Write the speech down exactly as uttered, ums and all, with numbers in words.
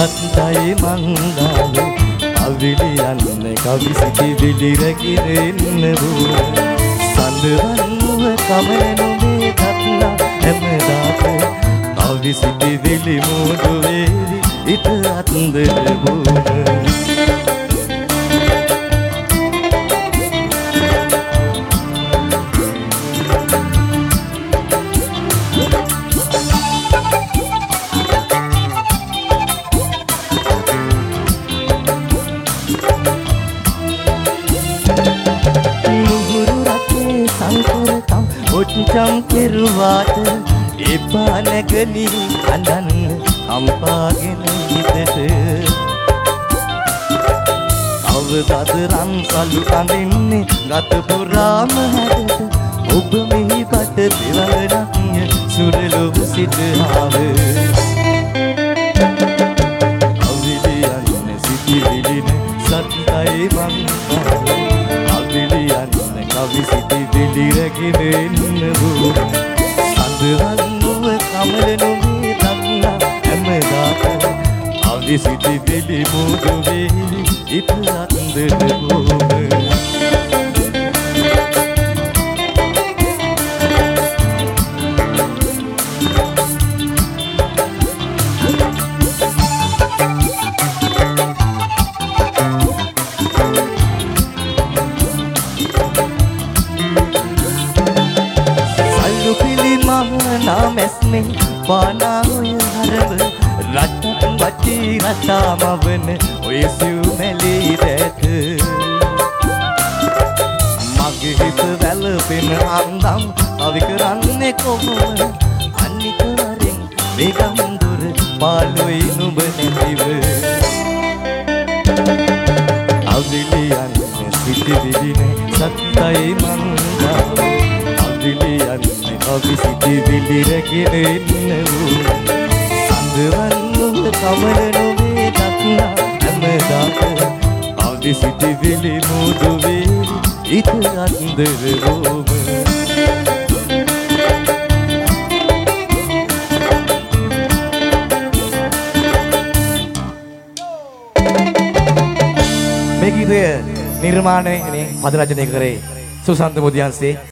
සත්තයි මංගල අවිලි යන්නේ කවි සිටිවිලි රැකිරෙන්න වූ සඳවන්ව කමනුවේ කත්නා හැමදාට කවි සිටිවිලි මුදු වේවි ඉත අත්දර වූ ඔච්චම් කෙරුවාට එපා නැගනි අඳන්න අම්පාගෙන හිතට කවදාද රන් සලු අඳින්නේ ගත පුරාම හැඩට ඔබ මෙහි පට දෙවරණක්ය සුරලොව සිට ආව අවිලි යන්නේ සිටිවිලින සත්තයි මංගල අවිලි යන්නේ කවි සිටිවිලි රැකිරෙන්න වූ සඳවන්ව කමලනුවේ දක්නා හැමදාට අවදි සිටිවිලි මුදු වේවි ඉත අත්දර වූ नामस्मे पाना हुए हरब रटन बची रटा मवन ओए सिउ मेली देत मगे हित වැල පෙන අන්දම් කවි කරන්නේ කොහොම අනික වරෙන් වේගම් දුර පාළුයි නුඹ නැතිව අවිලි යන්නේ සිටිවිලිනේ සත්තයි මංගල අවිලි යන්නේ කවි සිටිවිලි රැකිරෙන්න වූ සඳවන්ව කමලනුවේ දක්නා හැමදාට අවදි සිටිවිලි මුදු වේවි ඉත අත්දර වූම මේ ගීතය නිර්මාණය පද රචනය කරේ සුසන්ත මුදියන්සේ